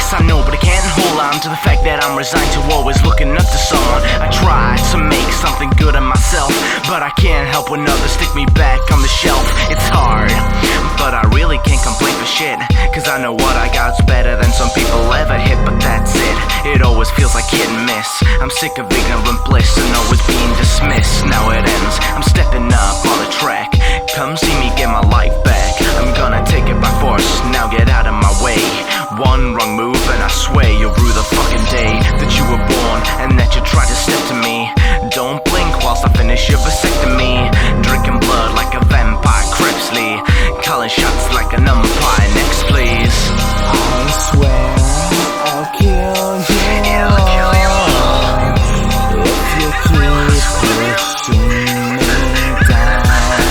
Yes, I know, but I can't hold on to the fact that I'm resigned to always looking up to someone. I try to make something good of myself, but I can't help when others stick me back on the shelf. It's hard, but I really can't complain for shit, cause I know what I got's better than some people ever hit. But that's it, it always feels like hit and miss. I'm sick of ignorant bliss and always being dismissed. Now it ends, I'm stepping up on the track. Come see me get my life back. I'm gonna take it by force, now get out of my way. One wrong move and I swear you'll rue the fucking day that you were born and that you tried to step to me. Don't blink whilst I finish your vasectomy. Drinking blood like a vampire, Crepsley. Calling shots like an umpire. Next please. I swear I'll kill you. I'll kill you. If you keep pushing me down,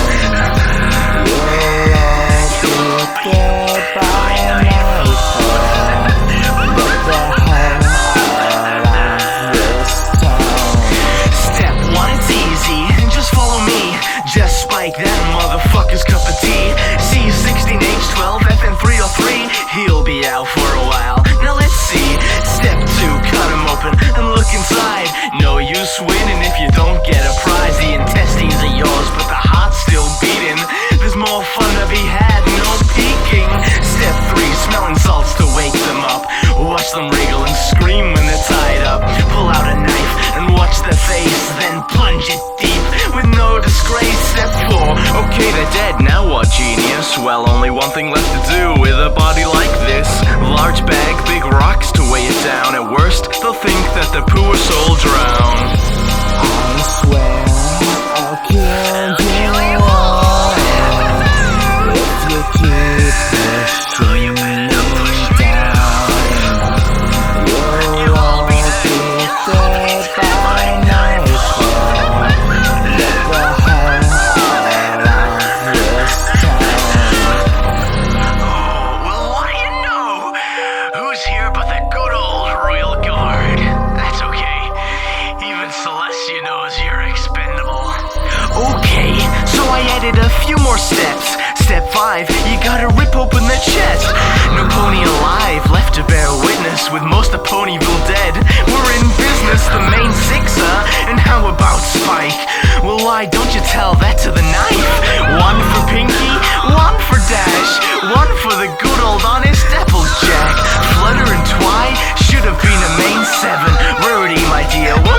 you'll all be dead by nightfall. Get the hell out of this town. Step one, it's easy, just follow me. Just spike that motherfucker's cup of tea. C16H12 FN303. He'll be out for a while, now let's see. Step two, cut him open and look inside. No use winning if you don't get a prize. The intestines are yours, but the heart's still beating. There's more fun to be had, no peeking. Step three, smelling salts to wake them up. Watch them wriggle and scream when they're tied up. Pull out a knife and watch their face, then plunge it deep with no disgrace. Step four, okay, they're dead, now what, genius? Well, only one thing left to do with a body like this. Large bag, big rocks to weigh it down. At worst, they'll think that their poor soul drowned. I swear I'll kill you. If you keep pushing me down, you'll all be dead by nightfall. Get the hell out of this town. Oh, well, what do you know? Who's here but the good old Royal Guard? That's okay. Even Celestia knows you're expendable. Okay, so I added a few more steps. Step 5, you gotta rip open the chest. No pony alive left to bear witness, with most of Ponyville dead. We're in business, the main sixer. And how about Spike? Well, why don't you tell that to the knife? One for Pinky, one for Dash, one for the good old honest Applejack. Flutter and Twy should have been a main 7. Rarity, my dear,